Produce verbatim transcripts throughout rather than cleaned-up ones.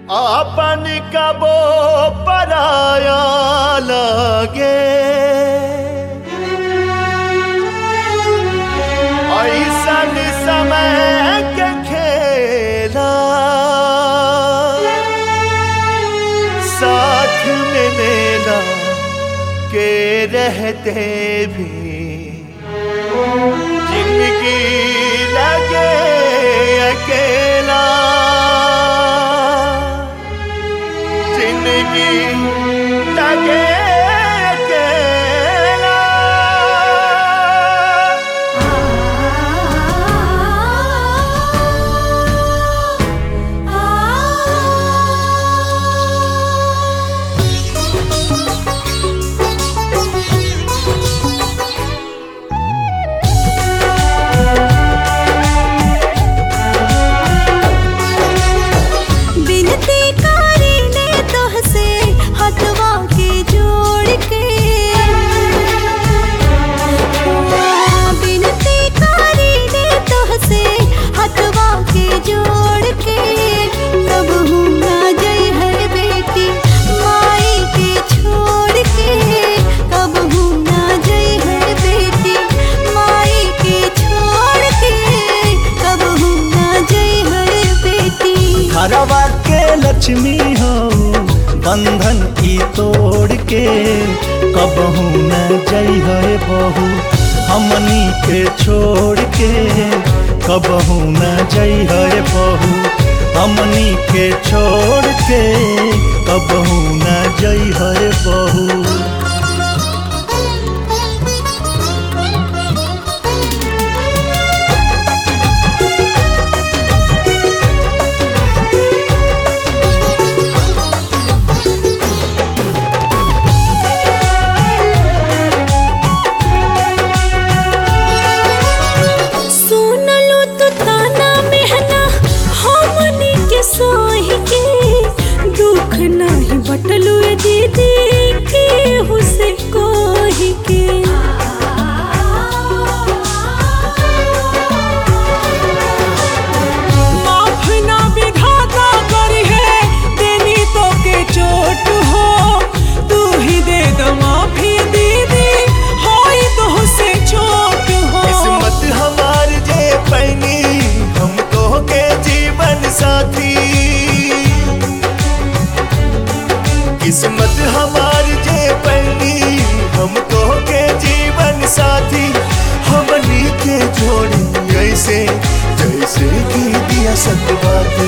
आपन कबो पराया लगे, ऐसन समय के खेला साथ में मेला के रहते भी जिंदगी लगे अकेला, जिंदगी लगे अकेला। घरवा के लक्ष्मी हो बंधन की तोड़ के, कबहू न जई है बहू हमनी के छोड़ के, कबहू न जई है बहू हमनी के छोड़ के, कबहू न जई है बहू। बटलू दीदी के हुसे कोही के, माफ ना विधाता करी है देनी तो के चोट हो, तू ही दे दो माफी दीदी होई तो हुसे चोट हो। किस्मत हमार जे पैनी हमको के जीवन साथी, किस्मत हमार जे पैनी हमको के जीवन साथी, हमनी के जोड़ी ऐसे जैसे कि दिया सतबाती।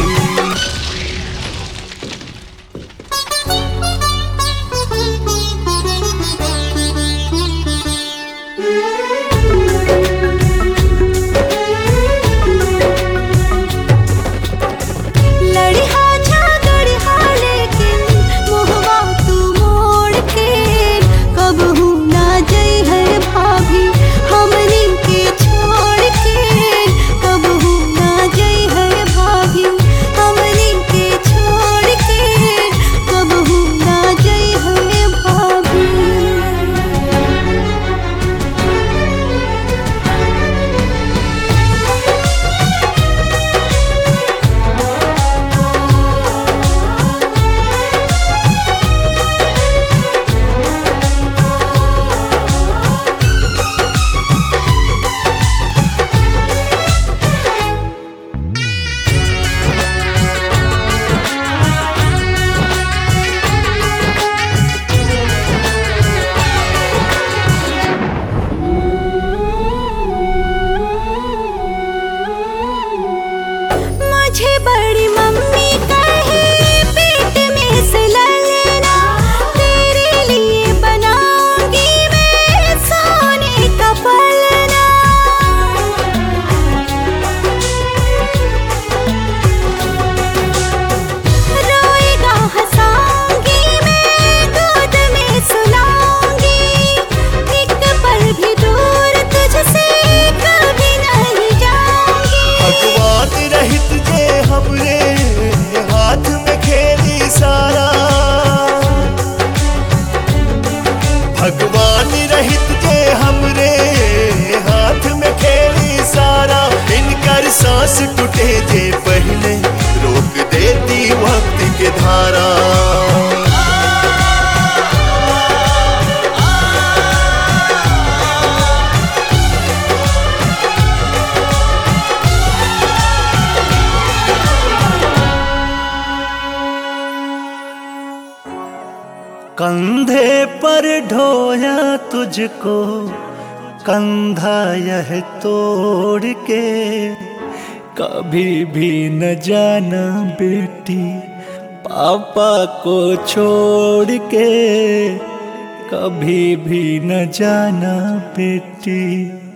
बड़ी मम्मी कहे पेट में से लेना, तेरे लिए बनाऊंगी मैं सोने का पलना। रोएगा हंसाऊंगी मैं गोद में सुलाऊंगी, एक पल भी दूर तुझसे कभी नहीं जाऊंगी। भगवान रहित जे हमरे हाथ में खेली सारा, भगवान रहित जे हमरे हाथ में खेली सारा, इनकर सांस टूटे जे पहले रोक देती वह धारा। कंधे पर ढोया तुझको कंधा यह तोड़ के, कभी भी न जाना बेटी पापा को छोड़ के, कभी भी न जाना बेटी।